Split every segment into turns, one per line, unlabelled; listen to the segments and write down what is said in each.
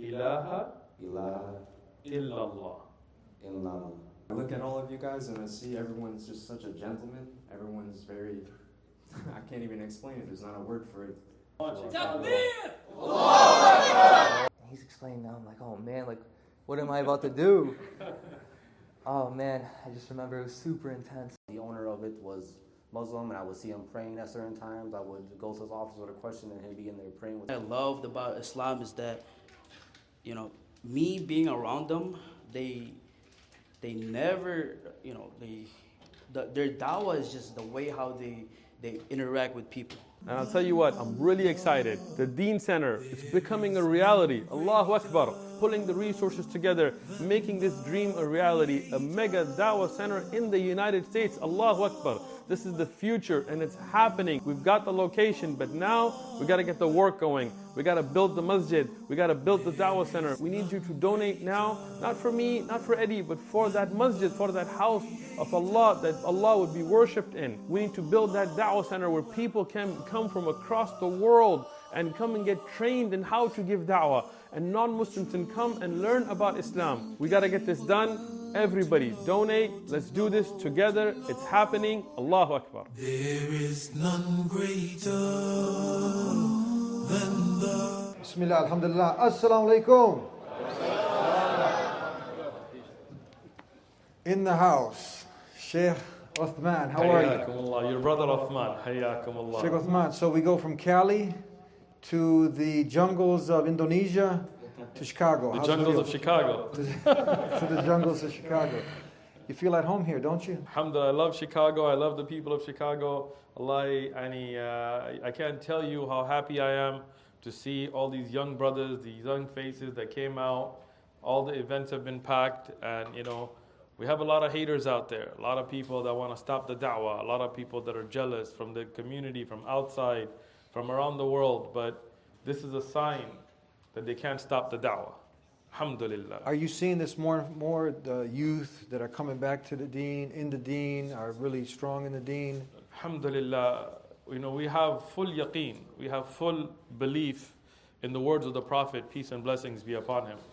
ilaha
ilaha
illallah.
illallah.
I look at all of you guys and I see everyone's just such a gentleman. Everyone's very, I can't even explain it. There's not a word for it.
He's explaining now. I'm like, oh man, like, what am I about to do? Oh man, I just remember it was super intense.
The owner of it was Muslim, and I would see him praying at certain times. I would go to his office with a question, and he'd be in there praying with
What I loved about Islam is that, me being around them, they never, their dawah is just the way how they interact with people.
And I'll tell you what, I'm really excited. The Deen Center is becoming a reality. Allahu Akbar. Pulling the resources together, making this dream a reality. A mega dawah center in the United States. Allahu Akbar. This is the future and it's happening. We've got the location, but now we got to get the work going. We got to build the masjid. We got to build the dawah center. We need you to donate now, not for me, not for Eddie, but for that masjid, for that house of Allah that Allah would be worshipped in. We need to build that dawah center where people can come from across the world and come and get trained in how to give da'wah. And non-Muslims can come and learn about Islam. We got to get this done. Everybody donate. Let's do this together. It's happening. Allahu Akbar.
There is none greater than the...
Bismillah, alhamdulillah. Assalamu alaikum. In the house, Sheikh Uthman. How are you?
Hayyakum Allah. Your brother Uthman. Hayyakum Allah.
Sheikh Uthman. So we go from Cali to the jungles of Indonesia to Chicago.
The
How's
jungles
it
of Chicago.
to the jungles of Chicago. You feel at home here, don't you?
Alhamdulillah, I love Chicago. I love the people of Chicago. Allah, I can't tell you how happy I am to see all these young brothers, these young faces that came out. All the events have been packed, and we have a lot of haters out there. A lot of people that want to stop the da'wah. A lot of people that are jealous from the community, from outside, from around the world. But this is a sign that they can't stop the da'wah. Alhamdulillah.
Are you seeing this more the youth that are coming back to the deen, in the deen, are really strong in the deen?
Alhamdulillah, we have full yaqeen, we have full belief in the words of the Prophet, peace and blessings be upon him.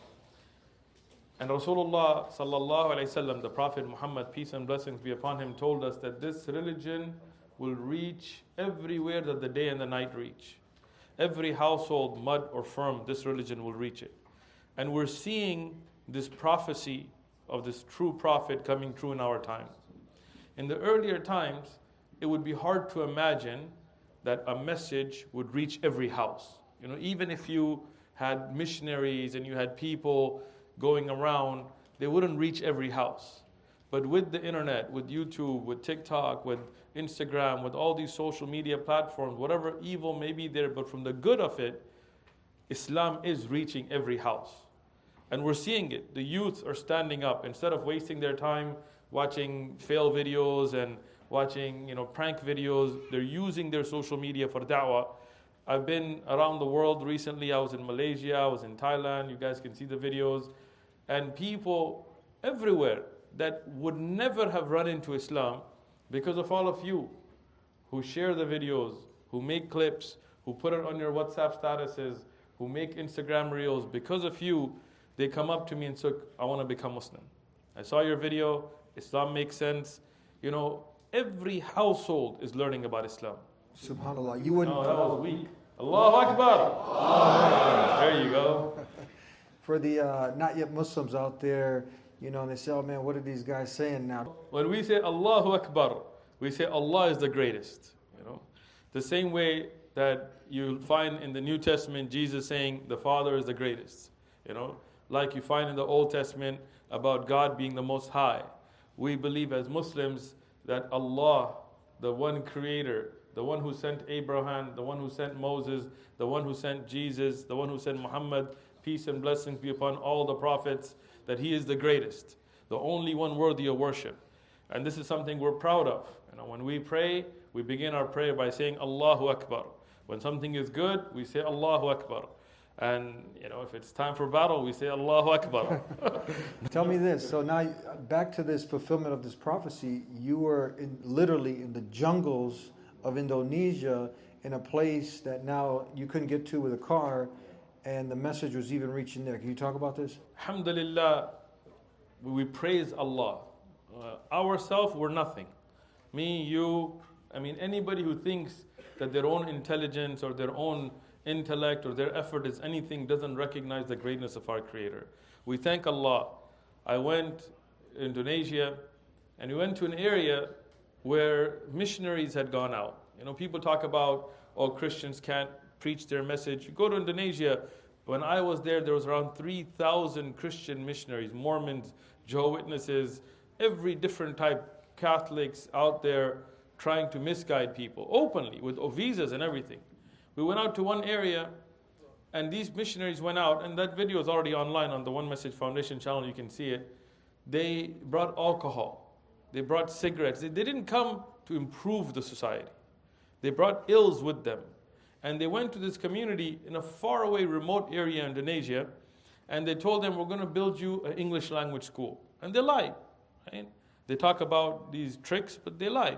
And Rasulullah sallallahu alayhi wasallam, the Prophet Muhammad, peace and blessings be upon him, told us that this religion will reach everywhere that the day and the night reach. Every household, mud or firm, this religion will reach it. And we're seeing this prophecy of this true prophet coming true in our time. In the earlier times, it would be hard to imagine that a message would reach every house. Even if you had missionaries and you had people going around, they wouldn't reach every house. But with the internet, with YouTube, with TikTok, with Instagram, with all these social media platforms, whatever evil may be there, but from the good of it, Islam is reaching every house. And we're seeing it. The youth are standing up. Instead of wasting their time watching fail videos and watching prank videos, they're using their social media for da'wah. I've been around the world recently. I was in Malaysia, I was in Thailand. You guys can see the videos. And people everywhere that would never have run into Islam because of all of you who share the videos, who make clips, who put it on your WhatsApp statuses, who make Instagram reels. Because of you, they come up to me and say, I want to become Muslim. I saw your video, Islam makes sense. Every household is learning about Islam.
SubhanAllah. You wouldn't.
No, that was weak. Allahu Akbar. There you go.
For the not yet Muslims out there, and they say, oh man, what are these guys saying now?
When we say Allahu Akbar, we say Allah is the greatest. The same way that you'll find in the New Testament Jesus saying the Father is the greatest. Like you find in the Old Testament about God being the Most High. We believe as Muslims that Allah, the one creator, the one who sent Abraham, the one who sent Moses, the one who sent Jesus, the one who sent Muhammad, peace and blessings be upon all the prophets, that he is the greatest, the only one worthy of worship. And this is something we're proud of. When we pray, we begin our prayer by saying Allahu Akbar. When something is good, we say Allahu Akbar. And if it's time for battle, we say Allahu Akbar.
Tell me this. So now back to this fulfillment of this prophecy. You were literally in the jungles of Indonesia, in a place that now you couldn't get to with a car, and the message was even reaching there. Can you talk about this?
Alhamdulillah, we praise Allah. Ourselves, we're nothing. Me, you, anybody who thinks that their own intelligence or their own intellect or their effort is anything doesn't recognize the greatness of our Creator. We thank Allah. I went to Indonesia, and we went to an area where missionaries had gone out. People talk about, Christians can't preach their message. You go to Indonesia, when I was there was around 3,000 Christian missionaries, Mormons, Jehovah's Witnesses, every different type, Catholics out there trying to misguide people openly with visas and everything. We went out to one area, and these missionaries went out, and that video is already online on the One Message Foundation channel, you can see it. They brought alcohol. They brought cigarettes. They didn't come to improve the society. They brought ills with them. And they went to this community in a faraway, remote area in Indonesia, and they told them, we're going to build you an English language school. And they lied. Right? They talk about these tricks, but they lied.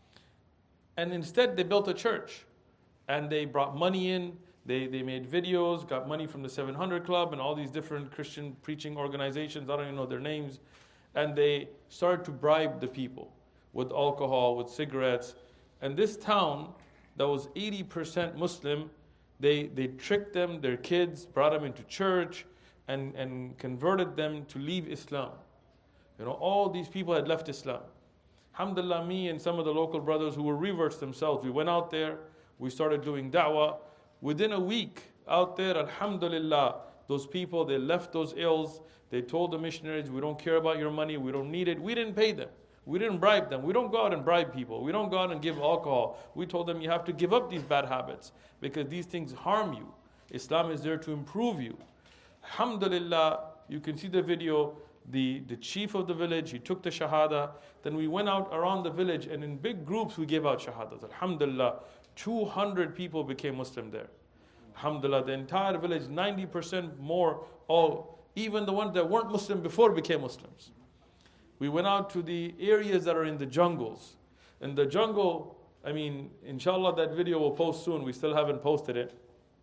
And instead, they built a church. And they brought money in. They made videos, got money from the 700 Club and all these different Christian preaching organizations. I don't even know their names. And they started to bribe the people with alcohol, with cigarettes. And this town that was 80% Muslim, they tricked them, their kids, brought them into church, and converted them to leave Islam. All these people had left Islam. Alhamdulillah, me and some of the local brothers who were reverts themselves, we went out there, we started doing da'wah. Within a week out there, alhamdulillah, those people, they left those ills. They told the missionaries, we don't care about your money, we don't need it. We didn't pay them. We didn't bribe them. We don't go out and bribe people. We don't go out and give alcohol. We told them you have to give up these bad habits because these things harm you. Islam is there to improve you. Alhamdulillah, you can see the video, the chief of the village, he took the shahada. Then we went out around the village, and in big groups we gave out shahadas. Alhamdulillah, 200 people became Muslim there. Alhamdulillah, the entire village, 90% more, even the ones that weren't Muslim before became Muslims. We went out to the areas that are in the jungles. In the jungle, inshallah that video will post soon. We still haven't posted it.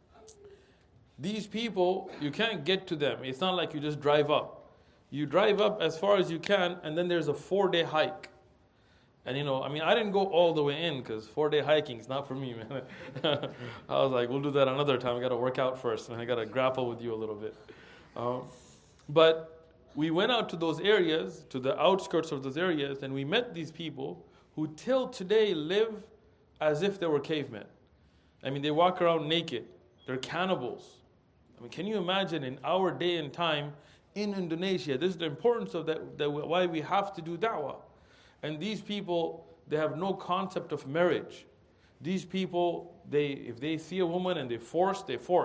These people, you can't get to them. It's not like you just drive up. You drive up as far as you can, and then there's a 4-day hike. And I didn't go all the way in because 4-day hiking is not for me, man. I was like, we'll do that another time. I got to work out first, and I got to grapple with you a little bit. But we went out to those areas, to the outskirts of those areas, and we met these people who till today live as if they were cavemen. They walk around naked. They're cannibals. Can you imagine in our day and time in Indonesia, this is the importance of that why we have to do da'wah. And these people, they have no concept of marriage. These people, if they see a woman and they force.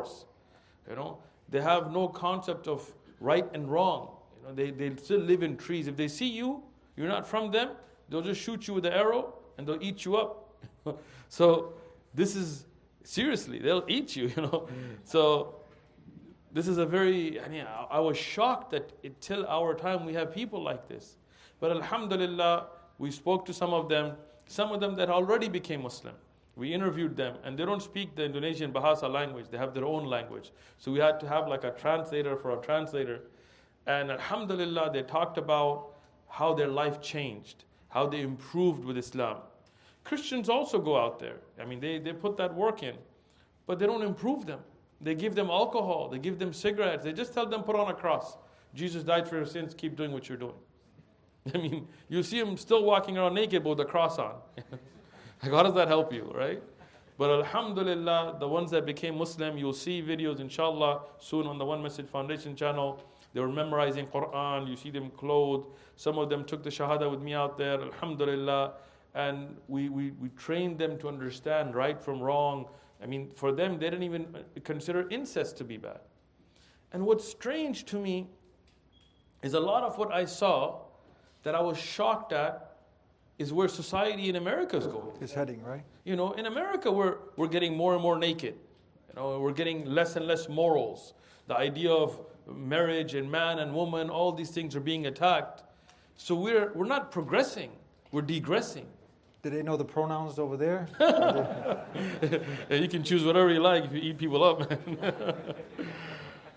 They have no concept of right and wrong. They still live in trees. If they see you, you're not from them, they'll just shoot you with an arrow and they'll eat you up. So this is, seriously, they'll eat you, So this is I was shocked that till our time we have people like this. But alhamdulillah, we spoke to some of them that already became Muslim. We interviewed them, and they don't speak the Indonesian Bahasa language. They have their own language. So we had to have like a translator for a translator. And alhamdulillah, they talked about how their life changed, how they improved with Islam. Christians also go out there. They put that work in, but they don't improve them. They give them alcohol. They give them cigarettes. They just tell them put on a cross. Jesus died for your sins. Keep doing what you're doing. You see them still walking around naked with the cross on. How does that help you, right? But alhamdulillah, the ones that became Muslim, you'll see videos inshallah soon on the One Message Foundation channel. They were memorizing Quran. You see them clothed. Some of them took the shahada with me out there, alhamdulillah. And we trained them to understand right from wrong. For them, they didn't even consider incest to be bad. And what's strange to me is a lot of what I saw that I was shocked at is where society in America is going.
It's heading, right?
In America, we're getting more and more naked. We're getting less and less morals. The idea of marriage and man and woman, all these things are being attacked. So we're not progressing. We're degressing.
Do they know the pronouns over there?
You can choose whatever you like if you eat people up.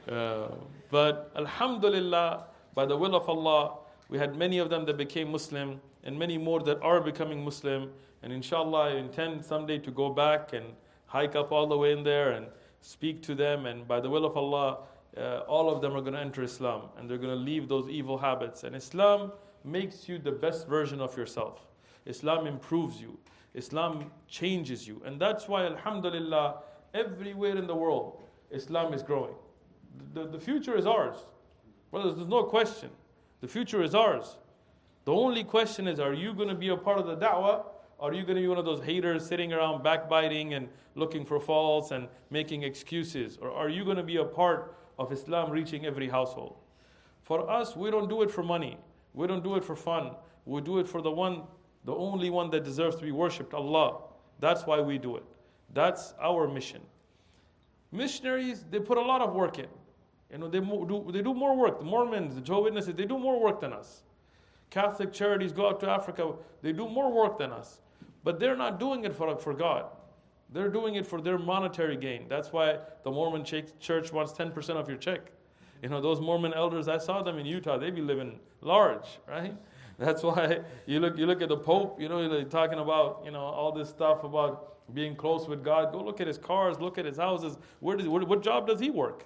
But alhamdulillah, by the will of Allah, we had many of them that became Muslim and many more that are becoming Muslim. And inshallah, I intend someday to go back and hike up all the way in there and speak to them. And by the will of Allah, all of them are going to enter Islam and they're going to leave those evil habits. And Islam makes you the best version of yourself. Islam improves you. Islam changes you. And that's why, alhamdulillah, everywhere in the world, Islam is growing. The future is ours. Brothers, there's no question. The future is ours. The only question is, are you going to be a part of the da'wah? Or are you going to be one of those haters sitting around backbiting and looking for faults and making excuses? Or are you going to be a part of Islam reaching every household? For us, we don't do it for money. We don't do it for fun. We do it for the only one that deserves to be worshipped, Allah. That's why we do it. That's our mission. Missionaries, they put a lot of work in. They do more work. The Mormons, the Jehovah's Witnesses, they do more work than us. Catholic charities go out to Africa, they do more work than us. But they're not doing it for God. They're doing it for their monetary gain. That's why the Mormon church wants 10% of your check. Those Mormon elders, I saw them in Utah, they be living large, right? That's why you look at the Pope, they're talking about, all this stuff about being close with God. Go look at his cars, look at his houses. What job does he work?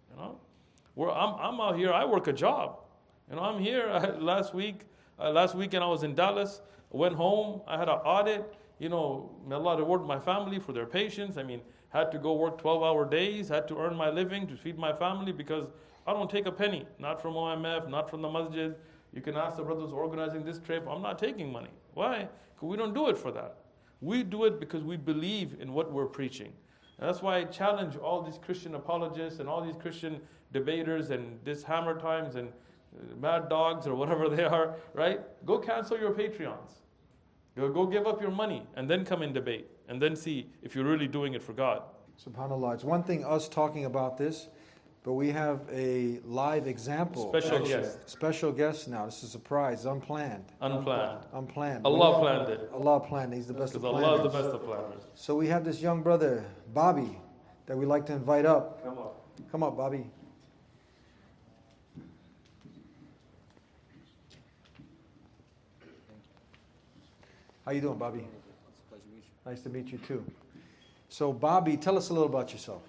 I'm out here, I work a job. I'm here. Last weekend I was in Dallas, went home, I had an audit. May Allah reward my family for their patience. Had to go work 12-hour days, had to earn my living to feed my family because I don't take a penny, not from OMF, not from the masjid. You can ask the brothers organizing this trip. I'm not taking money. Why? Because we don't do it for that. We do it because we believe in what we're preaching. And that's why I challenge all these Christian apologists and all these Christian debaters and this Hammer Times and Mad Dogs or whatever they are, right? Go cancel your Patreons. Go give up your money and then come and debate and then see if you're really doing it for God.
SubhanAllah. It's one thing us talking about this, but we have a live example. Special guest now. This is a surprise, unplanned.
Unplanned.
Allah
planned it.
Allah planned. He's the best of planners.
Allah is the best of planners.
So we have this young brother, Bobby, that we'd like to invite up. Come up, Bobby. How you doing, Bobby?
It's a pleasure to meet you.
Nice to meet you too. So Bobby, tell us a little about yourself.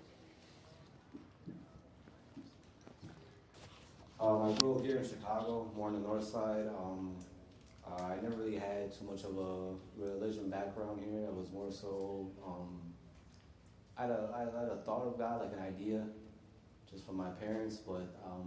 I grew up here in Chicago, more on the north side. I never really had too much of a religion background here. I was more so, I had a thought of God, like an idea, just from my parents. But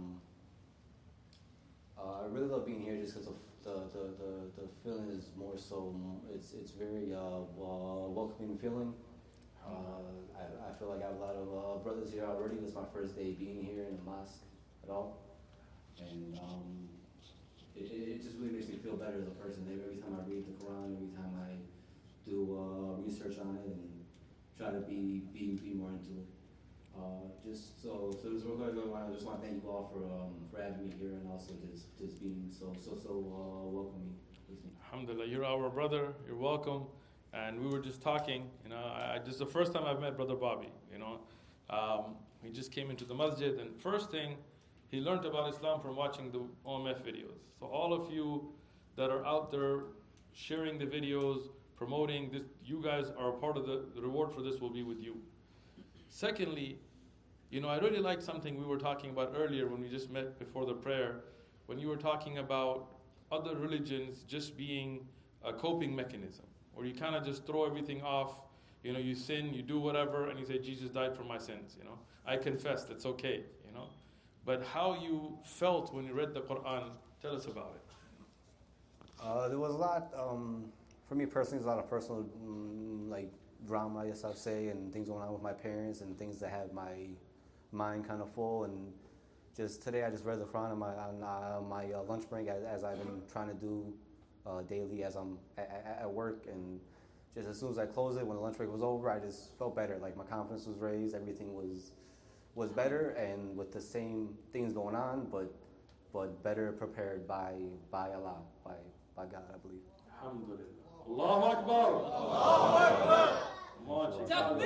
I really love being here just because of the feeling is more so. It's very welcoming feeling. I feel like I have a lot of brothers here already. This is my first day being here in the mosque at all. And it just really makes me feel better as a person. Every time I read the Quran, every time I do research on it and try to be more into it. Just so this is real quick. I just want to thank you all for having me here and also just being so welcoming.
Alhamdulillah, you're our brother. You're welcome. And we were just talking. This is the first time I've met Brother Bobby. He just came into the masjid, and first thing, he learned about Islam from watching the OMF videos. So all of you that are out there sharing the videos, promoting this, you guys are a part of the reward for this will be with you. Secondly, I really like something we were talking about earlier when we just met before the prayer, when you were talking about other religions just being a coping mechanism, where you kind of just throw everything off. You sin, you do whatever, and you say, Jesus died for my sins. I confessed, it's okay. But how you felt when you read the Quran, tell us about it.
There was a lot, for me personally, there's a lot of personal, drama, I guess I'd say, and things going on with my parents and things that have my mind kind of full. And just today, I just read the Quran on my lunch break as I've been trying to do daily as I'm at work. And just as soon as I closed it, when the lunch break was over, I just felt better. Like my confidence was raised, everything was better, and with the same things going on, but better prepared by Allah, by God, I believe.
Alhamdulillah. Allahu Akbar. Allahu Akbar. Come on, Chicago.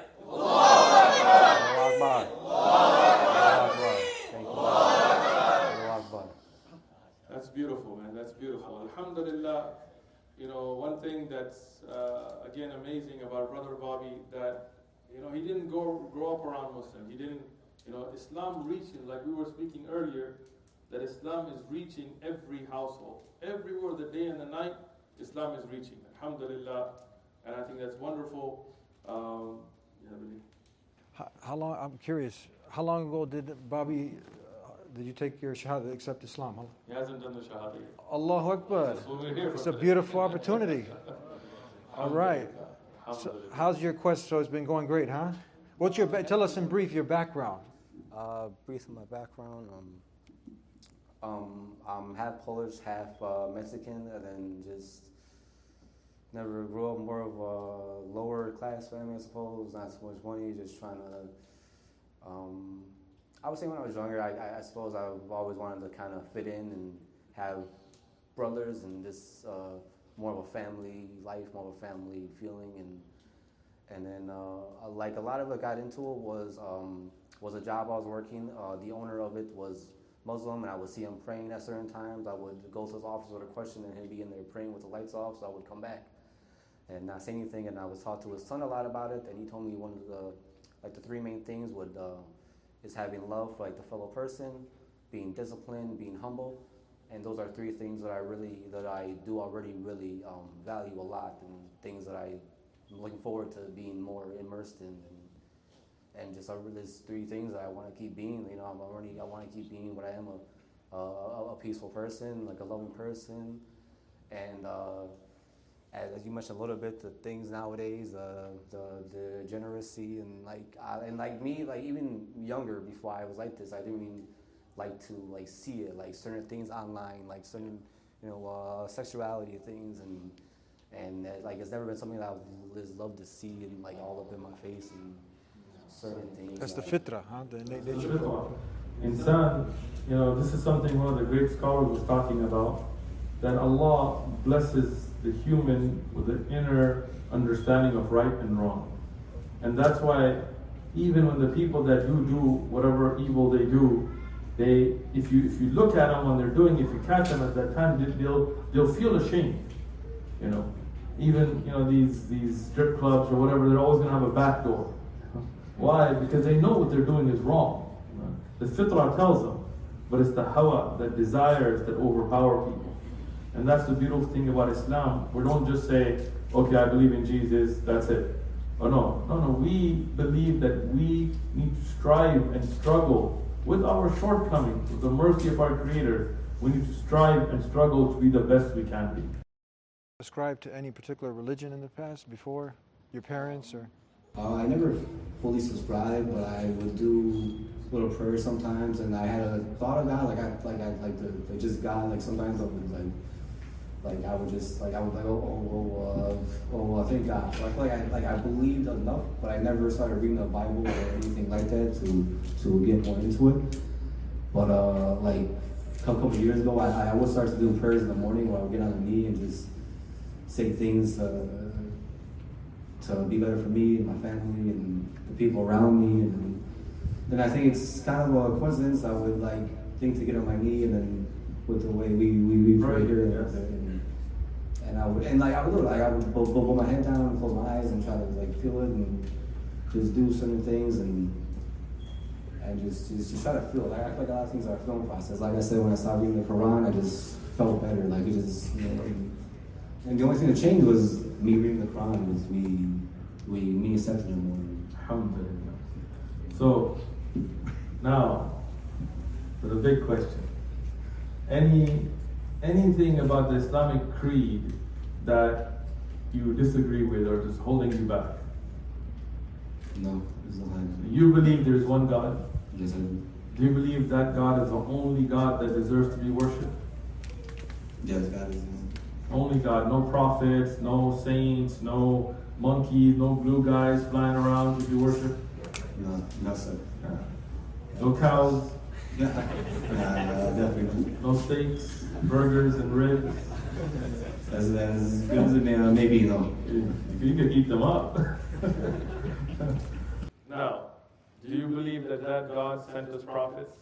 Allahu Akbar. Allahu Akbar. Thank you. Allahu Akbar.
That's beautiful, man. That's beautiful. Alhamdulillah. You know, one thing that's, again, amazing about Brother Bobby, that, you know, he didn't grow up around Muslim. He didn't, you know, Islam reaches, like we were speaking earlier, that Islam is reaching every household. Everywhere, the day and the night, Islam is reaching. Alhamdulillah. And I think that's wonderful. Yeah, really.
How long, I'm curious, how long ago did Bobby, did you take your shahada, accept Islam? Huh?
He hasn't done the shahada yet.
Allahu Akbar.
That's what we're here
It's
for.
a beautiful opportunity. All right. So how's your quest? So it's been going great, huh? What's your, tell us in brief your background.
Brief of my background. I'm half Polish, half Mexican, and then just never grew up more of a lower class family, I suppose. Not so much money, just trying to. I would say when I was younger, I suppose I've always wanted to kind of fit in and have brothers and just more of a family life, more of a family feeling, and then like a lot of it got into it was a job I was working. The owner of it was Muslim, and I would see him praying at certain times. I would go to his office with a question, and he'd be in there praying with the lights off, so I would come back and not say anything. And I was talked to his son a lot about it, and he told me one of the three main things is having love for like the fellow person, being disciplined, being humble, and those are three things that I do already really value a lot, and things that I'm looking forward to being more immersed in. And just there's three things that I want to keep being. You know, I want to keep being what I am, a peaceful person, like a loving person, and as you mentioned a little bit, the things nowadays, the generosity, and like me, like even younger before I was like this, I didn't even like to like see it, like certain things online, like certain sexuality things, and like it's never been something that I've just loved to see and like all up in my face and certain things.
That's the fitra, huh? The nature.
Insan, you know, this is something one of the great scholars was talking about, that Allah blesses the human with an inner understanding of right and wrong. And that's why even when the people that do whatever evil they do, if you look at them when they're doing, if you catch them at that time, they'll feel ashamed. You know, even these strip clubs or whatever, they're always going to have a back door. Why? Because they know what they're doing is wrong. The fitrah tells them, but it's the hawa, the desires that overpower people. And that's the beautiful thing about Islam. We don't just say, okay, I believe in Jesus, that's it. Oh no. We believe that we need to strive and struggle with our shortcomings, with the mercy of our Creator. We need to strive and struggle to be the best we can be.
Ascribe to any particular religion in the past, before your parents, or?
I never fully subscribed, but I would do little prayers sometimes, and I had a thought of God, like just God. Like sometimes I would I thank God. So I feel like I believed enough, but I never started reading the Bible or anything like that to get more into it. But like a couple of years ago, I would start to do prayers in the morning where I would get on the knee and just say things to be better for me and my family and the people around me. And then I think it's kind of a coincidence. I would think to get on my knee, and then with the way we pray here, yes. and I would put my head down and close my eyes and try to feel it and just do certain things and just try to feel it. I feel like a lot of things are a feeling process. Like I said, when I started reading the Quran, I just felt better. Like it just, and the only thing that changed was me reading the Quran. Was me accepting Him more.
Alhamdulillah. So now for the big question. Anything about the Islamic creed that you disagree with or just holding you back?
No, there's no.
You believe there is one God?
Yes, I do.
Do you believe that God is the only God that deserves to be worshipped?
Yes, God is.
Only God, no prophets, no saints, no monkeys, no blue guys flying around to be worshipped?
No, sir.
No cows?
Definitely not.
No steaks, burgers, and ribs?
As good as it may be, no.
You can eat them up. Now, do you believe that God sent us prophets?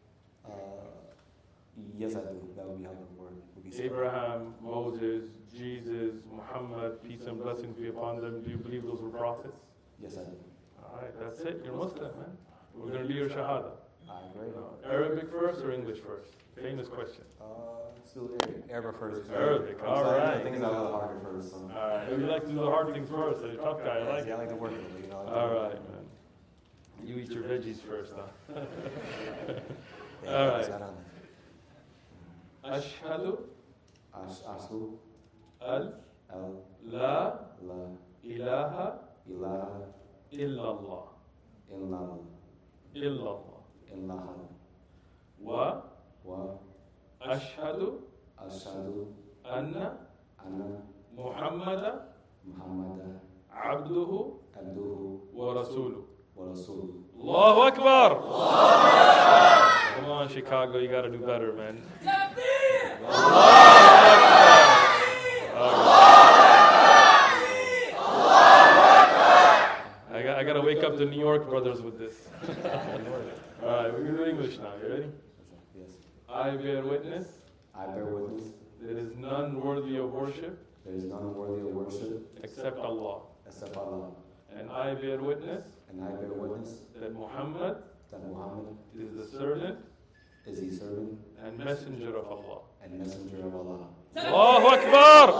Yes, I do. That would be how the word would be said.
Abraham, Moses, Jesus, Muhammad, peace and blessings be upon them. Do you believe those were prophets?
Yes, I do.
All right, that's it. You're Muslim, man. We're going to do your shahada.
I agree.
Arabic first or English first? Famous question.
Still Arabic first.
Arabic, all
I
right.
think it's a little harder first. So.
All right, you like to do the hard things first. You're a tough guy. I like
Yeah, I
it.
like to work with it, you know.
All right, man. You eat your veggies first, huh?
Yeah,
All right.
it's not on
Ashhadu
there. Ashhadu
al
al
la
la
ilaha
ilaha
illallah.
illallah
Illallah.
illallah
Wa
wa
ashhadu
ashhadu
anna
anna
Muhammadan
Muhammadan
abduhu
abduhu
wa rasuluhu.
wa rasuluhu.
Allahu Akbar! Come on, Chicago, you gotta do better, man. I gotta wake up the New York brothers with this. Alright, we're gonna do English now. You ready?
Yes.
I bear witness
I bear witness.
there is none worthy of worship
There is none worthy of worship
except Allah.
except Allah.
And I bear witness
And I bear witness
that Muhammad
that Muhammad
is the servant
is the servant
and messenger of Allah.
and messenger of Allah.
Allahu Akbar!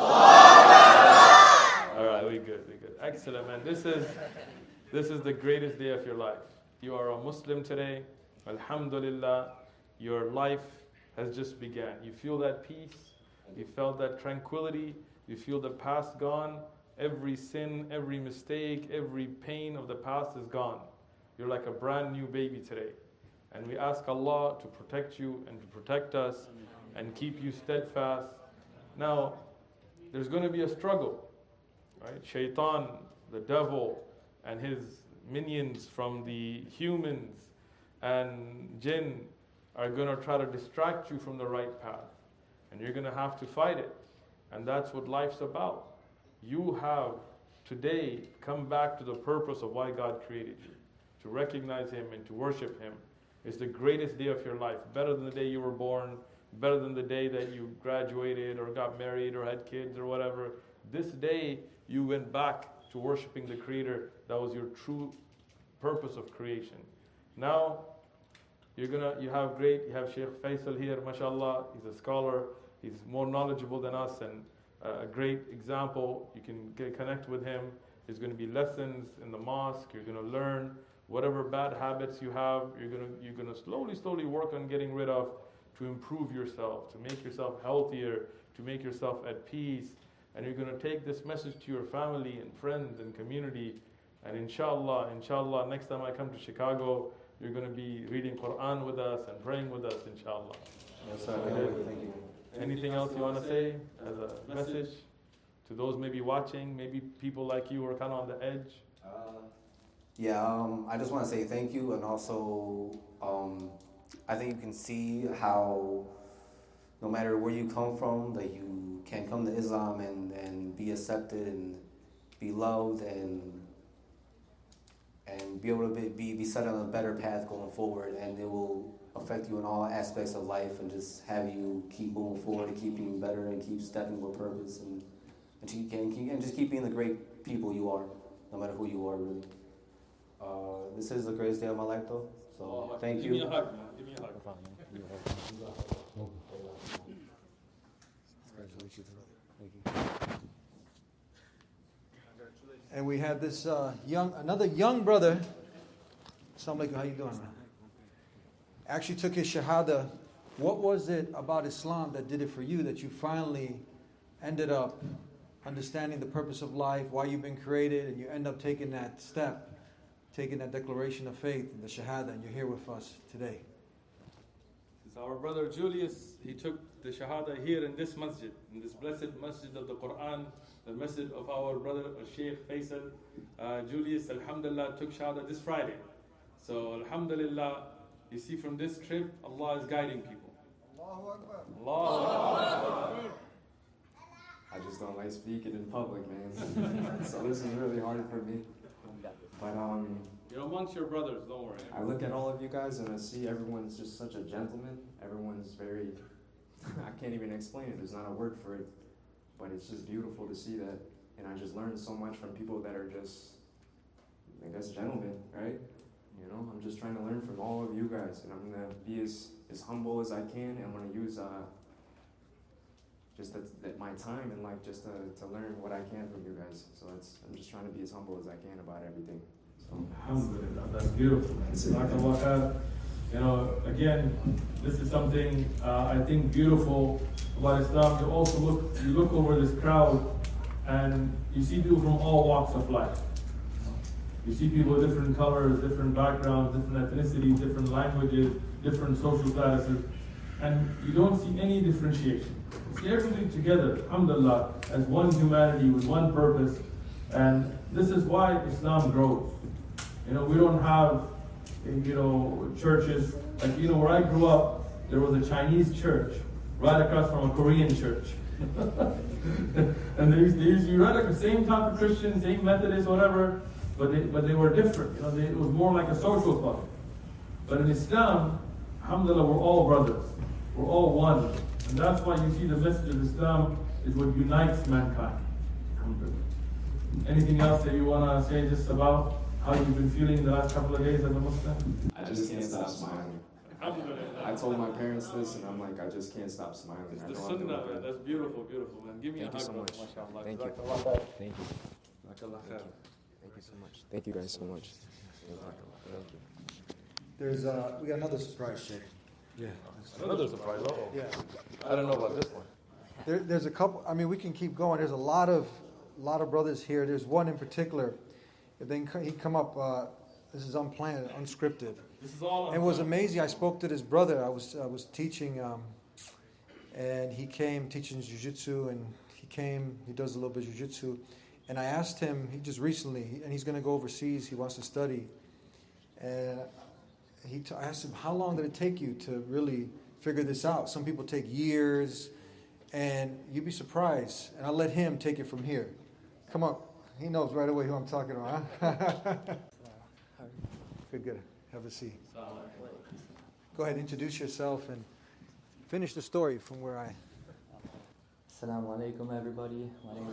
Alright, we good. Excellent, man. This is the greatest day of your life. You are a Muslim today. Alhamdulillah, your life has just begun. You feel that peace, you felt that tranquility, you feel the past gone. Every sin, every mistake, every pain of the past is gone. You're like a brand new baby today. And we ask Allah to protect you and to protect us and keep you steadfast. Now, there's going to be a struggle, right? Shaitan, the devil, and his minions from the humans and jinn are going to try to distract you from the right path. And you're going to have to fight it. And that's what life's about. You have today come back to the purpose of why God created you, to recognize Him and to worship Him. It's the greatest day of your life, better than the day you were born, better than the day that you graduated or got married or had kids or whatever. This day you went back to worshiping the Creator. That was your true purpose of creation. Now you have Sheikh Faisal here, mashallah. He's a scholar. He's more knowledgeable than us and a great example. You can connect with him. There's going to be lessons in the mosque. You're going to learn whatever bad habits you have. You're going to slowly work on getting rid of to improve yourself, to make yourself healthier, to make yourself at peace. And you're going to take this message to your family and friends and community. And inshallah, next time I come to Chicago, you're going to be reading Quran with us and praying with us, inshallah.
Yes, sir. Thank you.
Anything else you want to say as a message to those maybe watching, maybe people like you who are kind of on the edge?
I just want to say thank you, and also I think you can see how no matter where you come from, that you can come to Islam and be accepted and be loved and be able to be set on a better path going forward, and it will affect you in all aspects of life and just have you keep moving forward and keep being better and keep stepping with purpose and just keep being the great people you are, no matter who you are, really. This is the greatest day of my life, though. So thank you.
Give me a hug, man. Give me a hug.
And we had this another young brother. Assalamu alaikum, how you doing, man? Actually took his shahada. What was it about Islam that did it for you, that you finally ended up understanding the purpose of life, why you've been created, and you end up taking that step, taking that declaration of faith, the shahada, and you're here with us today?
Our brother Julius, he took the shahada here in this masjid, in this blessed masjid of the Quran, the masjid of our brother Sheikh Faisal. Julius, alhamdulillah, took shahada this Friday. So alhamdulillah, you see from this trip, Allah is guiding people. Allahu Akbar. Allahu Akbar.
I just don't like speaking in public, man. So this is really hard for me. But
You're amongst your brothers, don't worry.
I look at all of you guys and I see everyone's just such a gentleman. Everyone's very, I can't even explain it. There's not a word for it. But it's just beautiful to see that. And I just learned so much from people that are just, I guess, gentlemen, right? You know, I'm just trying to learn from all of you guys. And I'm going to be as humble as I can. And I'm going to use just my time in life just to learn what I can from you guys. So I'm just trying to be as humble as I can about everything. So.
Alhamdulillah, that's beautiful. Jazakallah khair. You know, again, this is something I think beautiful about Islam. You also look over this crowd and you see people from all walks of life. You see people with different colors, different backgrounds, different ethnicities, different languages, different social statuses, and you don't see any differentiation. You see everything together, alhamdulillah, as one humanity with one purpose, and this is why Islam grows. You know, we don't have, you know, churches, like, you know, where I grew up, there was a Chinese church right across from a Korean church. And they used to be right like the same type of Christian, same Methodist, whatever, but they were different. You know, it was more like a social club. But in Islam, alhamdulillah, we're all brothers. We're all one. And that's why you see the message of Islam is what unites mankind. Alhamdulillah. Anything else that you want to say just about how you've been feeling the last couple of days as a Muslim?
I just can't stop smiling. I told my parents this, and I'm like, I just can't stop smiling.
It's
I
the
know I'm doing
sunnah, man.
good.
That's beautiful, beautiful, man. Give me
Thank
a
you
hug,
so
brother.
much.
MashaAllah.
Thank you.
Jazakallah.
Thank you.
Jazakallah khair.
Thank you so much. Thank you guys so much.
There's we got another surprise, Sheikh. Yeah.
Another surprise.
Yeah.
I don't know about this one.
There's a couple. I mean, we can keep going. There's a lot of brothers here. There's one in particular. If they he come up, this is unplanned, unscripted.
This is all.
And it was amazing. I spoke to this brother. I was teaching, and he came teaching jiu-jitsu, and he does a little bit of jiu-jitsu. And I asked him, he just recently, and he's going to go overseas. He wants to study, and I asked him, how long did it take you to really figure this out? Some people take years, and you'd be surprised. And I'll let him take it from here. Come on. He knows right away who I'm talking about. Huh? Good. Have a seat. Go ahead, introduce yourself and finish the story from where I...
Assalamu alaikum, everybody.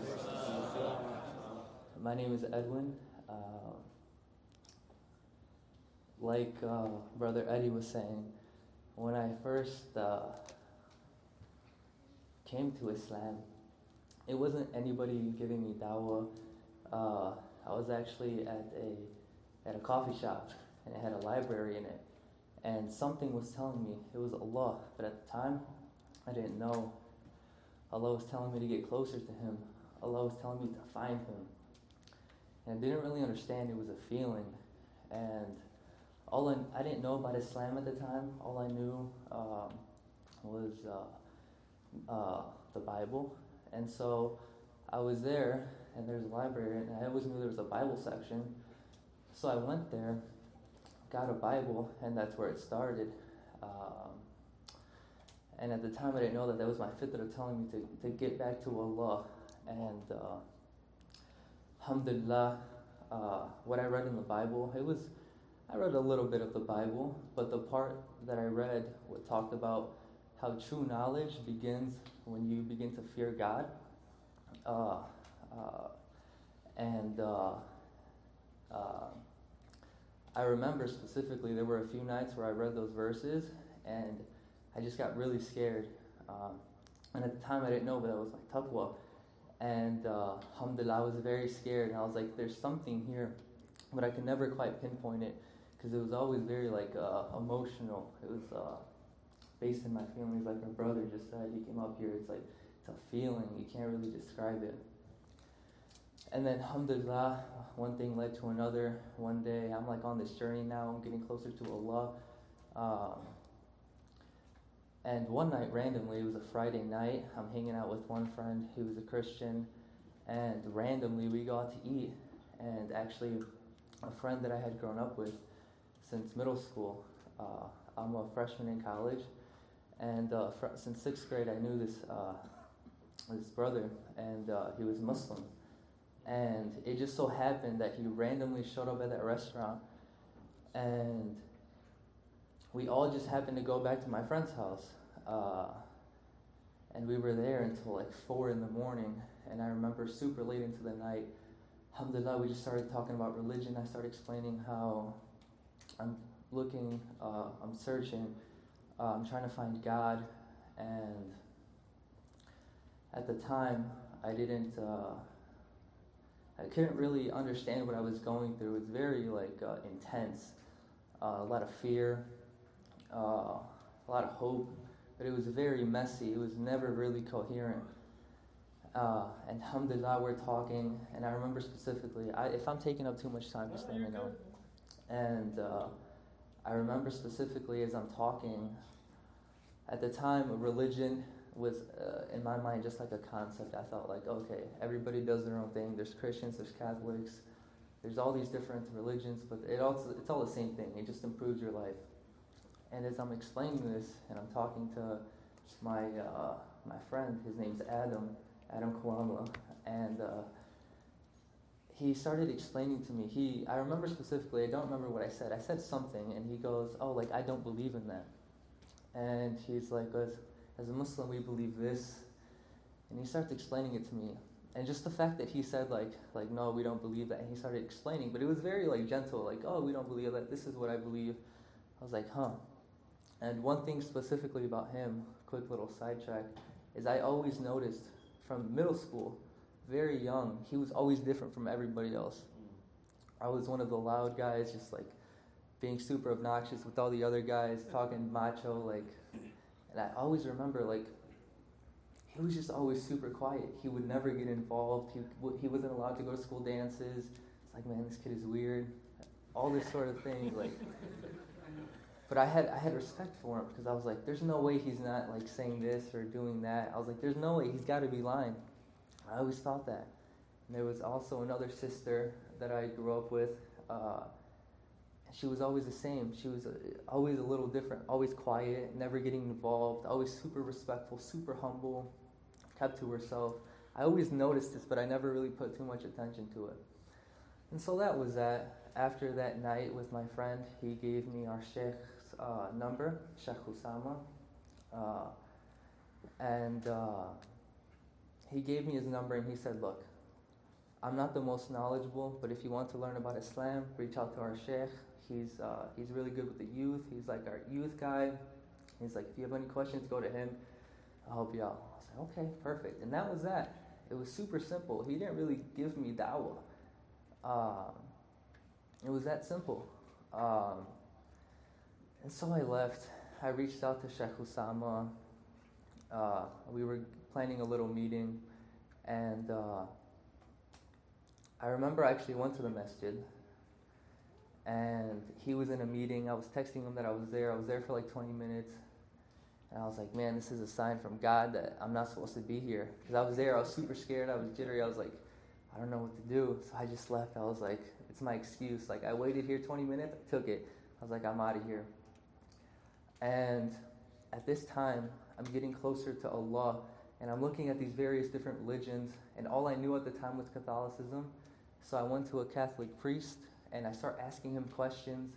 My name is Edwin. Like Brother Eddie was saying, when I first came to Islam, it wasn't anybody giving me dawah. I was actually at a coffee shop, and it had a library in it, and something was telling me it was Allah, but at the time I didn't know. Allah was telling me to get closer to Him. Allah was telling me to find Him, and I didn't really understand. It was a feeling, and I didn't know about Islam at the time. All I knew was the Bible, and so I was there, and there's a library, and I always knew there was a Bible section. So I went there, got a Bible, and that's where it started. And at the time, I didn't know that was my fitra telling me to get back to Allah. And alhamdulillah, what I read in the Bible, I read a little bit of the Bible, but the part that I read talked about how true knowledge begins when you begin to fear God. I remember specifically there were a few nights where I read those verses and I just got really scared. And at the time I didn't know, but I was like taqwa. And alhamdulillah, I was very scared. And I was like, there's something here, but I could never quite pinpoint it because it was always very emotional. It was based in my feelings, like my brother just said. He came up here. It's a feeling. You can't really describe it. And then alhamdulillah, one thing led to another. One day I'm on this journey now. I'm getting closer to Allah. And one night randomly, it was a Friday night, I'm hanging out with one friend who was a Christian, and randomly we got to eat. And actually, a friend that I had grown up with since middle school, I'm a freshman in college, and since 6th grade I knew this brother, and he was Muslim. And it just so happened that he randomly showed up at that restaurant, and we all just happened to go back to my friend's house. And we were there until like 4 in the morning. And I remember super late into the night, alhamdulillah, we just started talking about religion. I started explaining how I'm looking, I'm searching, I'm trying to find God. And at the time, I couldn't really understand what I was going through. It was very intense, a lot of fear, a lot of hope, but it was very messy. It was never really coherent. And alhamdulillah, we're talking, and I remember specifically, if I'm taking up too much time, just let me know. And I remember specifically as I'm talking, at the time, religion was, in my mind, just like a concept. I felt like, okay, everybody does their own thing. There's Christians, there's Catholics, there's all these different religions, but it's all the same thing. It just improves your life. And as I'm explaining this, and I'm talking to my friend, his name's Adam Kawama, and he started explaining to me. I remember specifically, I don't remember what I said. I said something, and he goes, oh, I don't believe in that. And he's like, as a Muslim, we believe this. And he starts explaining it to me. And just the fact that he said, no, we don't believe that. And he started explaining, but it was very, gentle, oh, we don't believe that. This is what I believe. I was like, huh. And one thing specifically about him, quick little sidetrack, is I always noticed from middle school, very young, he was always different from everybody else. I was one of the loud guys, just, being super obnoxious with all the other guys, talking macho, and I always remember, he was just always super quiet. He would never get involved. He wasn't allowed to go to school dances. It's like, man, this kid is weird. All this sort of thing, But I had respect for him because I was like, there's no way he's not, saying this or doing that. I was like, there's no way. He's got to be lying. I always thought that. And there was also another sister that I grew up with. She was always the same. She was always a little different, always quiet, never getting involved, always super respectful, super humble, kept to herself. I always noticed this, but I never really put too much attention to it. And so that was that. After that night with my friend, he gave me our sheikh's number, Sheikh Usama. And he gave me his number and he said, look, I'm not the most knowledgeable, but if you want to learn about Islam, reach out to our sheikh. He's really good with the youth. He's like our youth guy. He's like, if you have any questions, go to him. I'll help you out. I was like, okay, perfect. And that was that. It was super simple. He didn't really give me da'wah. It was that simple. And so I left. I reached out to Sheikh Usama. We were planning a little meeting. And I remember I actually went to the masjid. And he was in a meeting. I was texting him that I was there. I was there for 20 minutes. And I was like, man, this is a sign from God that I'm not supposed to be here. Because I was there. I was super scared. I was jittery. I was like, I don't know what to do. So I just left. I was like, it's my excuse. I waited here 20 minutes. I took it. I was like, I'm out of here. And at this time, I'm getting closer to Allah. And I'm looking at these various different religions. And all I knew at the time was Catholicism. So I went to a Catholic priest. And I start asking him questions.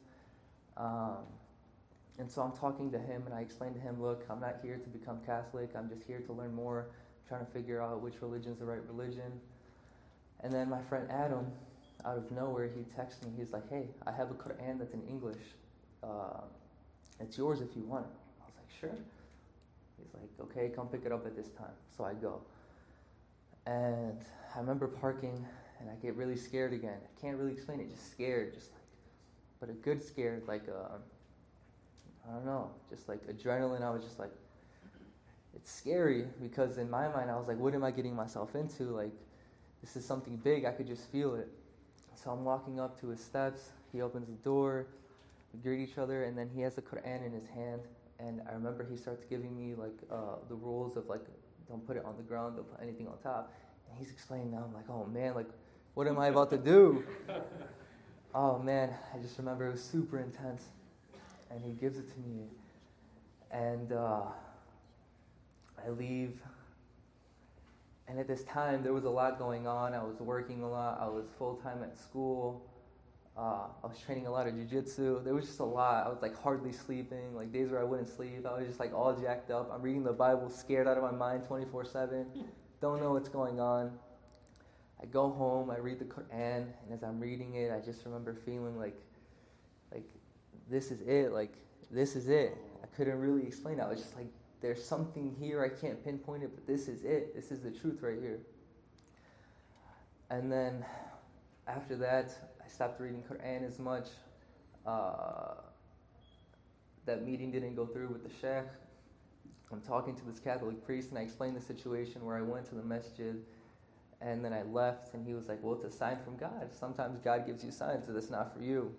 And so I'm talking to him, and I explain to him, look, I'm not here to become Catholic. I'm just here to learn more. I'm trying to figure out which religion's the right religion. And then my friend Adam, out of nowhere, he texts me. He's like, hey, I have a Quran that's in English. It's yours if you want it. I was like, sure. He's like, okay, come pick it up at this time. So I go. And I remember parking, and I get really scared again. I can't really explain it, just scared, but a good scared, I don't know, just adrenaline. I was just it's scary because in my mind I was like, what am I getting myself into? This is something big, I could just feel it. So I'm walking up to his steps, he opens the door, we greet each other, and then he has the Quran in his hand, and I remember he starts giving me the rules of don't put it on the ground, don't put anything on top. And he's explaining now, I'm like, oh man, what am I about to do? Oh man, I just remember it was super intense. And he gives it to me. And I leave. And at this time, there was a lot going on. I was working a lot. I was full-time at school. I was training a lot of jiu-jitsu. There was just a lot. I was like hardly sleeping, like days where I wouldn't sleep. I was just like all jacked up. I'm reading the Bible, scared out of my mind 24/7. Don't know what's going on. I go home, I read the Quran, and as I'm reading it, I just remember feeling like this is it, like this is it. I couldn't really explain it. I was just like, there's something here, I can't pinpoint it, but this is it. This is the truth right here. And then after that, I stopped reading Quran as much. That meeting didn't go through with the sheikh. I'm talking to this Catholic priest, and I explained the situation where I went to the masjid, and then I left, and he was like, well, it's a sign from God. Sometimes God gives you signs that it's not for you.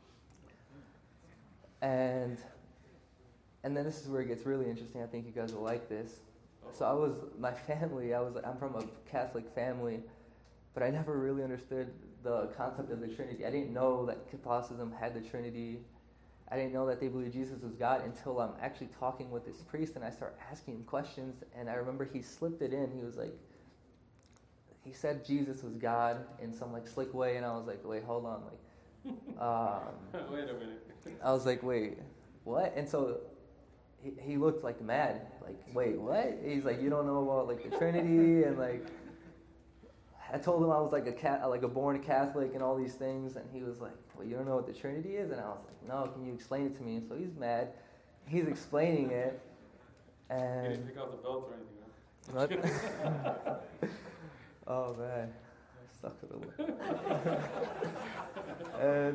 And then this is where it gets really interesting. I think you guys will like this. So I'm from a Catholic family, but I never really understood the concept of the Trinity. I didn't know that Catholicism had the Trinity. I didn't know that they believed Jesus was God until I'm actually talking with this priest, and I start asking him questions, and I remember he slipped it in. He was like, he said Jesus was God in some like slick way, and I was like, wait, hold on, like,
Wait a minute.
I was like, wait, what? And so he looked like mad, like, wait, what? He's like, you don't know about like the Trinity, and like, I told him I was like a born Catholic and all these things, and he was like, well, you don't know what the Trinity is? And I was like, no, can you explain it to me? And so he's mad, he's explaining it,
You
and
didn't pick out the belt or anything, huh?
what? Oh man, I'm stuck with it. And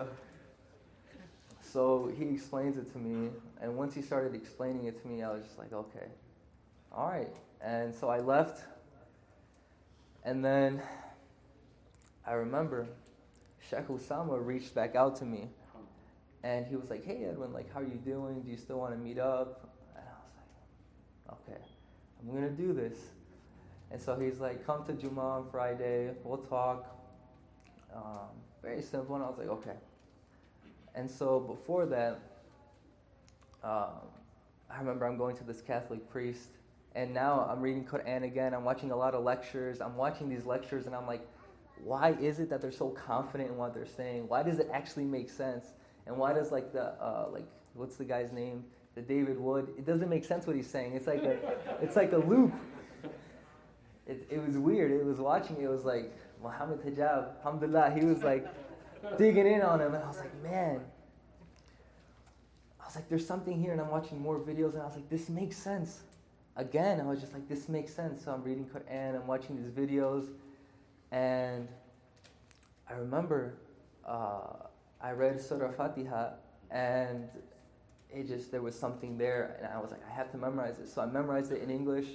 so he explains it to me, and once he started explaining it to me, I was just like, okay, all right. And so I left, and then I remember Sheikh Osama reached back out to me, and he was like, hey Edwin, like, how are you doing? Do you still want to meet up? And I was like, okay, I'm going to do this. And so he's like, come to Jummah on Friday, we'll talk. Very simple, and I was like, okay. And so before that, I remember I'm going to this Catholic priest, and now I'm reading Quran again. I'm watching a lot of lectures. I'm watching these lectures, and I'm like, why is it that they're so confident in what they're saying? Why does it actually make sense? And why does like what's the guy's name? The David Wood. It doesn't make sense what he's saying. It's like a loop. It was weird. It was watching. It was like Muhammad Hijab, alhamdulillah. He was like digging in on him, and I was like, man. I was like, there's something here, and I'm watching more videos, and I was like, this makes sense. Again, I was just like, this makes sense. So I'm reading Quran, I'm watching these videos, and I remember I read Surah Fatiha, and there was something there, and I was like, I have to memorize it. So I memorized it in English,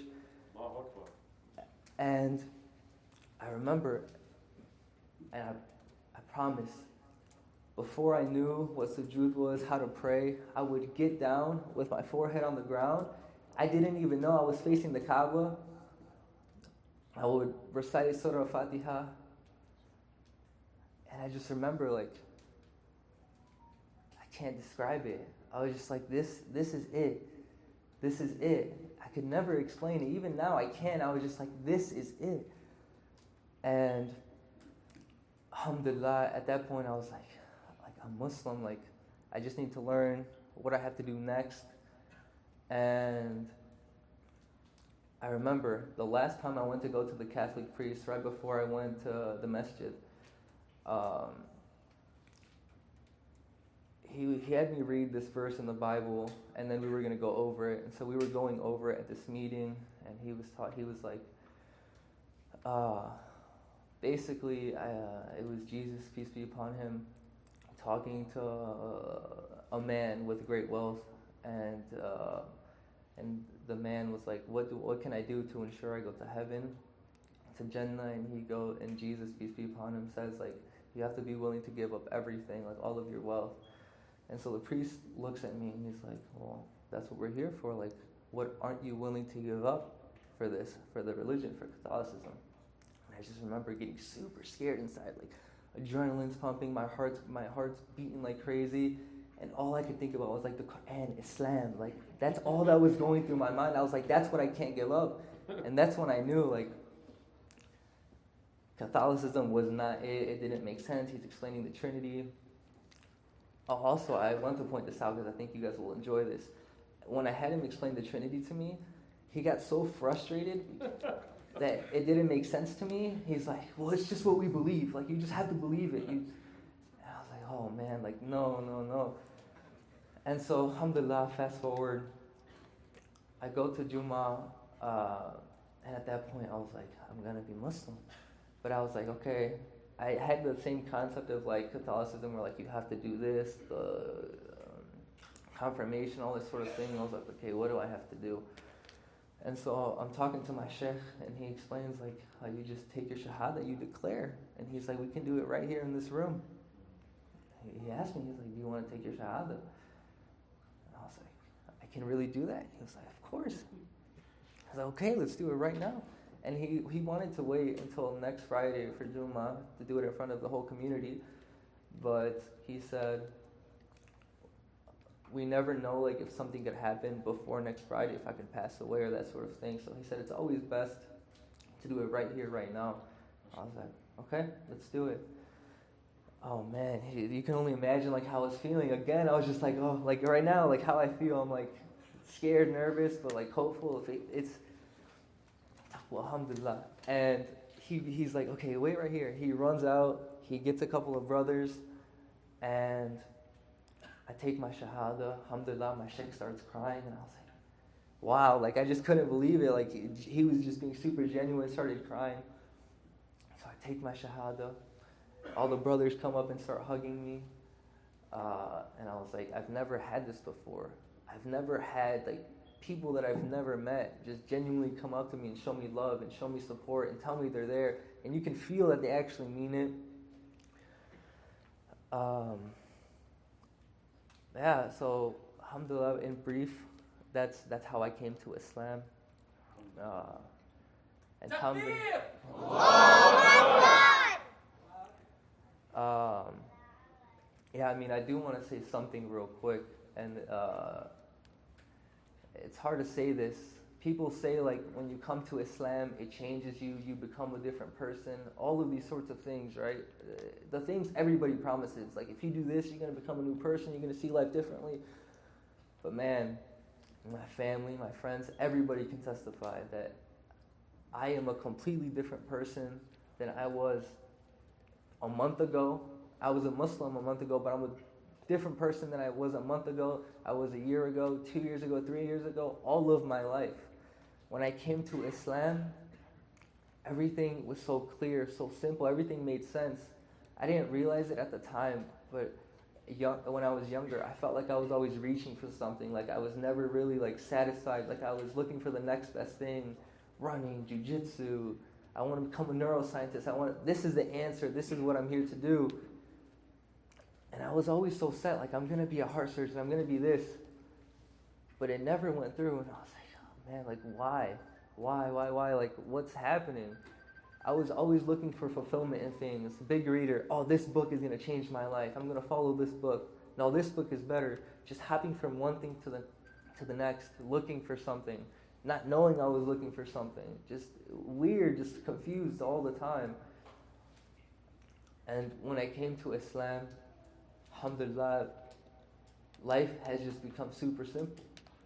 and I remember, and I promise, before I knew what sujood was, how to pray, I would get down with my forehead on the ground. I didn't even know I was facing the Kaaba. I would recite Surah Fatiha, and I just remember, like, I can't describe it. I was just like, this is it. This is it. I could never explain it. Even now, I can't. I was just like, this is it. And alhamdulillah, at that point, I was like, I'm Muslim. Like, I just need to learn what I have to do next. And I remember the last time I went to go to the Catholic priest, right before I went to the masjid, he had me read this verse in the Bible, and then we were going to go over it. And so we were going over it at this meeting, and he was like, basically, it was Jesus, peace be upon him, talking to a man with great wealth, and the man was like, what can I do to ensure I go to heaven, to Jannah? And Jesus, peace be upon him, says, like, you have to be willing to give up everything, like all of your wealth. And so the priest looks at me and he's like, well, that's what we're here for. Like, what aren't you willing to give up for this, for the religion, for Catholicism? And I just remember getting super scared inside, like adrenaline's pumping, my heart's beating like crazy. And all I could think about was like the Quran, Islam. Like, that's all that was going through my mind. I was like, that's what I can't give up. And that's when I knew, like, Catholicism was not it. It didn't make sense. He's explaining the Trinity. Also, I want to point this out because I think you guys will enjoy this. When I had him explain the Trinity to me, he got so frustrated that it didn't make sense to me. He's like, well, it's just what we believe. Like, you just have to believe it. And I was like, oh, man, like, no. And so, alhamdulillah, fast forward, I go to Jummah, and at that point, I was like, I'm going to be Muslim. But I was like, okay, I had the same concept of, like, Catholicism where, like, you have to do this, the confirmation, all this sort of thing. And I was like, okay, what do I have to do? And so I'm talking to my sheikh, and he explains, like, how you just take your shahada, you declare. And he's like, we can do it right here in this room. He asked me, he's like, do you want to take your shahada? And I was like, I can really do that? He was like, of course. I was like, okay, let's do it right now. And he wanted to wait until next Friday for Jummah to do it in front of the whole community. But he said, we never know, like, if something could happen before next Friday, if I could pass away or that sort of thing. So he said it's always best to do it right here, right now. I was like, okay, let's do it. Oh man, you can only imagine, like, how I was feeling. Again, I was just like, oh, like right now, like how I feel. I'm like scared, nervous, but like hopeful. If it's, well, alhamdulillah. And he's like, okay, wait right here. He runs out. He gets a couple of brothers, and I take my shahada, alhamdulillah, my sheikh starts crying, and I was like, wow, like I just couldn't believe it. Like he was just being super genuine, started crying. So I take my shahada, all the brothers come up and start hugging me, and I was like, I've never had this before. I've never had, like, people that I've never met just genuinely come up to me and show me love and show me support and tell me they're there, and you can feel that they actually mean it. Yeah, so alhamdulillah, in brief, that's how I came to Islam. And yeah, I mean, I do want to say something real quick, and it's hard to say this. People say, like, when you come to Islam, it changes you, you become a different person, all of these sorts of things, right? The things everybody promises, like, if you do this, you're going to become a new person, you're going to see life differently. But man, my family, my friends, everybody can testify that I am a completely different person than I was a month ago. I was a Muslim a month ago, but I'm a different person than I was a month ago, I was a year ago, 2 years ago, 3 years ago, all of my life. When I came to Islam, everything was so clear, so simple, everything made sense. I didn't realize it at the time, but when I was younger, I felt like I was always reaching for something, like I was never really, like, satisfied, like I was looking for the next best thing, running, jiu-jitsu, I want to become a neuroscientist, this is the answer, this is what I'm here to do. And I was always so set, like, I'm going to be a heart surgeon, I'm going to be this. But it never went through, and I was like, oh man, like, why? Why? Like, what's happening? I was always looking for fulfillment in things. Big reader, oh, this book is going to change my life. I'm going to follow this book. No, this book is better. Just hopping from one thing to the next, looking for something. Not knowing I was looking for something. Just weird, just confused all the time. And when I came to Islam, alhamdulillah, life has just become super simple.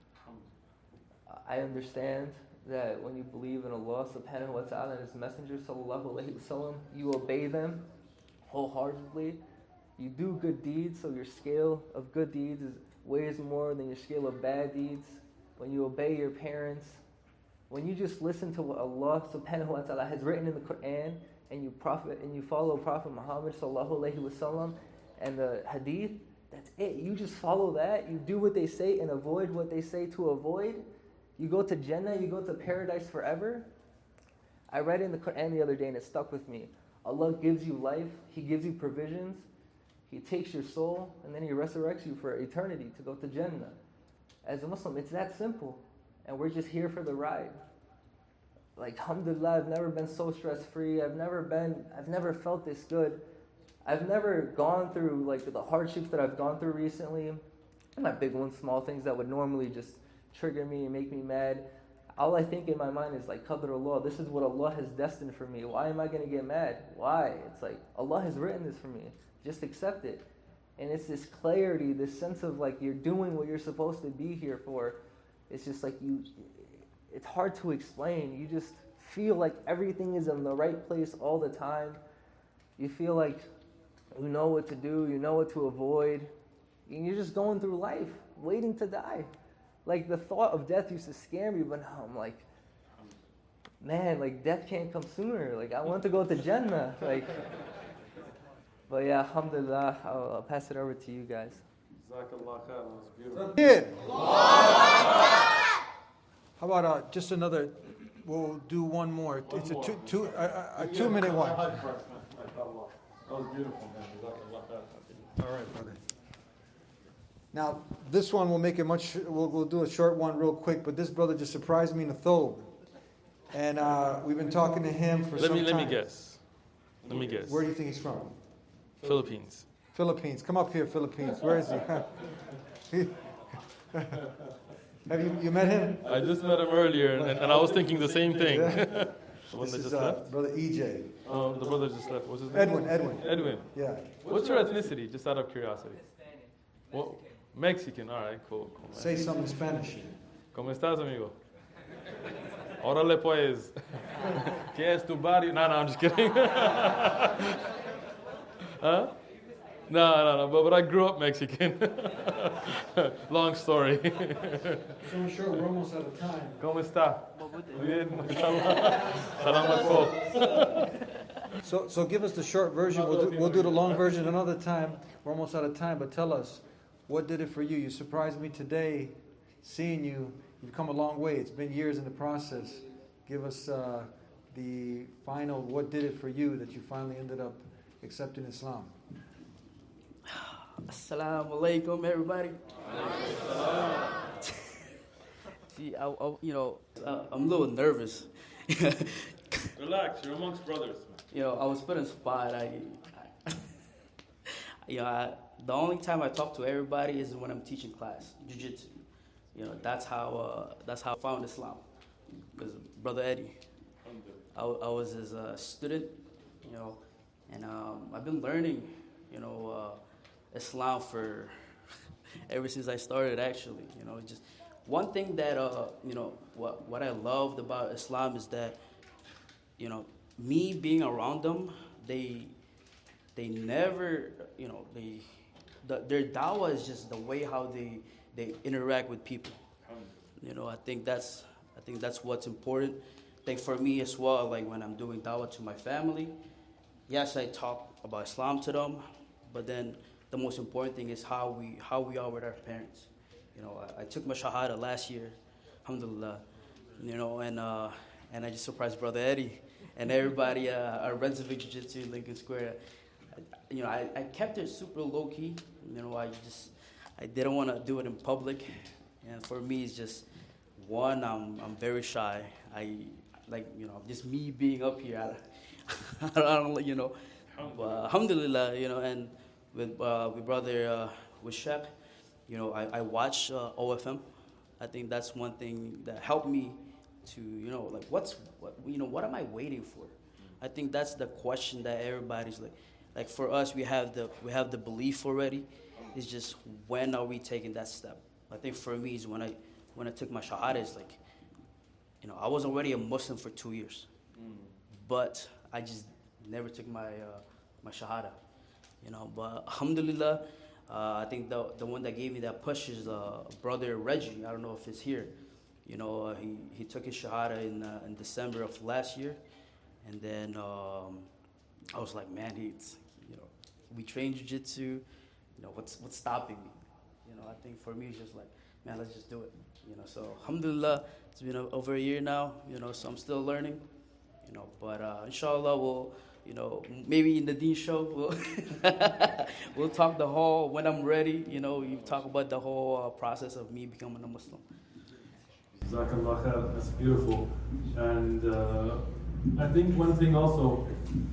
I understand that when you believe in Allah subhanahu wa ta'ala and His Messenger sallallahu alayhi wa sallam, you obey them wholeheartedly. You do good deeds, so your scale of good deeds weighs more than your scale of bad deeds. When you obey your parents, when you just listen to what Allah subhanahu wa ta'ala has written in the Quran, and you follow Prophet Muhammad sallallahu alayhi wa sallam, and the hadith, that's it. You just follow that. You do what they say and avoid what they say to avoid. You go to Jannah, you go to paradise forever. I read in the Quran the other day and it stuck with me. Allah gives you life, He gives you provisions, He takes your soul, and then He resurrects you for eternity to go to Jannah. As a Muslim, it's that simple. And we're just here for the ride. Like, alhamdulillah, I've never been so stress-free. I've never felt this good. I've never gone through, like, the hardships that I've gone through recently. Not big ones, small things that would normally just trigger me and make me mad. all I think in my mind is like, Qadarullah, this is what Allah has destined for me. Why am I going to get mad? Why? It's like, Allah has written this for me. Just accept it. And it's this clarity, this sense of like you're doing what you're supposed to be here for. It's just like it's hard to explain. You just feel like everything is in the right place all the time. You feel like you know what to do, you know what to avoid. And you're just going through life, waiting to die. Like the thought of death used to scare me, but now I'm like, man, like death can't come sooner. Like I want to go to Jannah. Like, but yeah, alhamdulillah, I'll pass it over to you guys.
Jazakallah khair. That was beautiful.
Kid. How about just another? We'll do one more. It's a 2-minute one.
That was beautiful, man. Jazakallah khair.
All right, brother. Now, this one will make it much. We'll do a short one real quick. But this brother just surprised me in a thobe, and we've been talking to him for some time.
Let me guess.
Where do you think he's from?
Philippines.
Philippines. Come up here, Philippines. Where is he? Have you met him?
I just met him earlier, and I was thinking the same thing. The one
This
that
is
just left?
brother EJ.
The brother just left. What's his name? Edwin.
Yeah.
What's your ethnicity, just out of curiosity? Well, Mexican. All right, cool. Man.
Say something in Spanish.
¿Cómo estás, amigo? Órale, pues. ¿Qué es tu barrio? No, I'm just kidding. Huh? No. But I grew up Mexican. Long story.
So in short, we're almost out of time.
¿Cómo está? Bien. Salamat po.
So give us the short version. We'll do the long version another time. We're almost out of time. But tell us, what did it for you? You surprised me today, seeing you. You've come a long way. It's been years in the process. Give us the final. What did it for you that you finally ended up accepting Islam?
Assalamu alaikum, everybody. See, I'm a little nervous.
Relax, you're amongst brothers.
I was put in spot. The only time I talk to everybody is when I'm teaching class, jiu-jitsu. That's how I found Islam. Because Brother Eddie, I was his student, and I've been learning, Islam for ever since I started. Actually, just one thing that what I loved about Islam is that, me being around them, they never, their dawah is just the way how they interact with people. I think that's what's important. I think for me as well, like when I'm doing dawah to my family, yes, I talk about Islam to them, but then the most important thing is how we are with our parents. I took my shahada last year, alhamdulillah, and I just surprised Brother Eddie and everybody at Renzovic Jiu-Jitsu in Lincoln Square. I kept it super low key. I didn't want to do it in public, and for me, it's just one. I'm very shy. Just me being up here. I don't, but alhamdulillah, and with brother with Sheikh, I watch OFM. I think that's one thing that helped me to what am I waiting for? I think that's the question that everybody's like for us, we have the belief already. It's just when are we taking that step? I think for me is when I took my shahada, it's like, I was already a Muslim for 2 years, but I just never took my shahada, But alhamdulillah, I think the one that gave me that push is brother Reggie. I don't know if it's here. He took his shahada in December of last year, and then I was like, man, we train jiu-jitsu. What's stopping me? I think for me it's just like, man, let's just do it. So alhamdulillah, it's been over a year now. So I'm still learning. But inshallah we'll, maybe in the Deen show we'll talk the whole when I'm ready. You talk about the whole process of me becoming a Muslim.
Jazakallah khair. That's beautiful. And I think one thing also,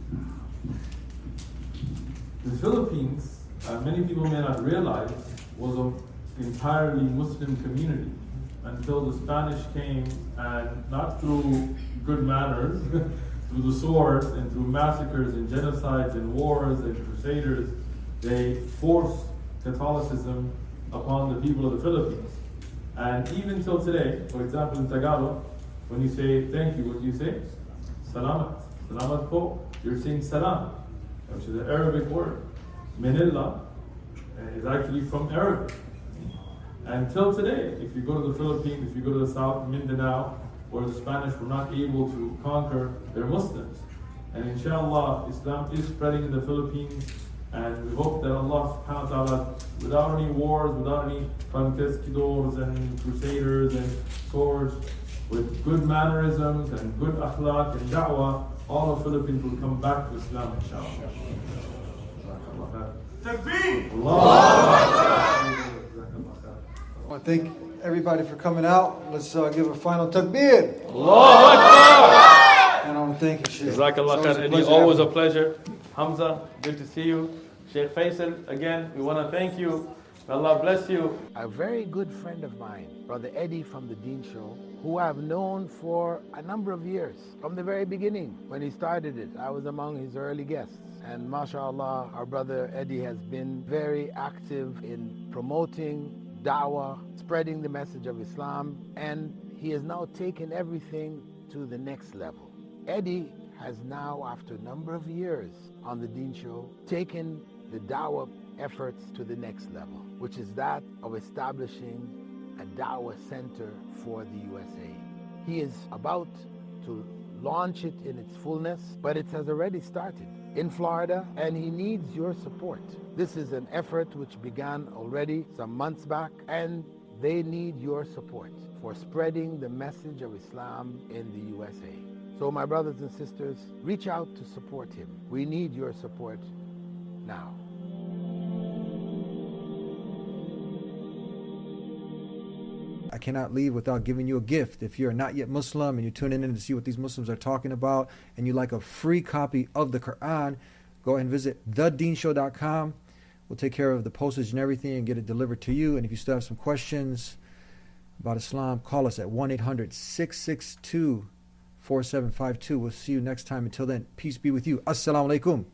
the Philippines, many people may not realize, was an entirely Muslim community until the Spanish came, and not through good manners, through the sword and through massacres and genocides and wars and crusaders, they forced Catholicism upon the people of the Philippines. And even till today, for example, in Tagalog, when you say thank you, what do you say? Salamat. Salamat po. You're saying salam, which is an Arabic word. Manila is actually from Arabic. And till today, if you go to the Philippines, if you go to the South, Mindanao, where the Spanish were not able to conquer, they're Muslims. And inshallah, Islam is spreading in the Philippines, and we hope that Allah subhanahu wa ta'ala, without any wars, without any conquistadors and crusaders and swords, with good mannerisms and good akhlaq and da'wah, all of Philippines will come back to Islam, inshallah. Takbir!
I want to thank everybody for coming out. Let's give a final takbir.
Allahu Akbar!
And I want to thank you, Sheikh.
Jazakallah khair. It's always a pleasure. Hamza, good to see you. Sheikh Faisal, again, we want to thank you. May Allah bless you.
A very good friend of mine, Brother Eddie from the Deen Show, who I've known for a number of years. From the very beginning, when he started it, I was among his early guests. And mashallah, our brother Eddie has been very active in promoting da'wah, spreading the message of Islam, and he has now taken everything to the next level. Eddie has now, after a number of years on the Deen Show, taken the da'wah efforts to the next level, which is that of establishing a da'wah center for the USA. He is about to launch it in its fullness, but it has already started in Florida, and he needs your support. This is an effort which began already some months back, and they need your support for spreading the message of Islam in the USA. So my brothers and sisters, reach out to support him. We need your support now.
I cannot leave without giving you a gift. If you're not yet Muslim and you're tuning in to see what these Muslims are talking about, and you like a free copy of the Quran, go ahead and visit thedeenshow.com. We'll take care of the postage and everything and get it delivered to you. And if you still have some questions about Islam, call us at 1-800-662-4752. We'll see you next time. Until then, peace be with you. Assalamu alaikum.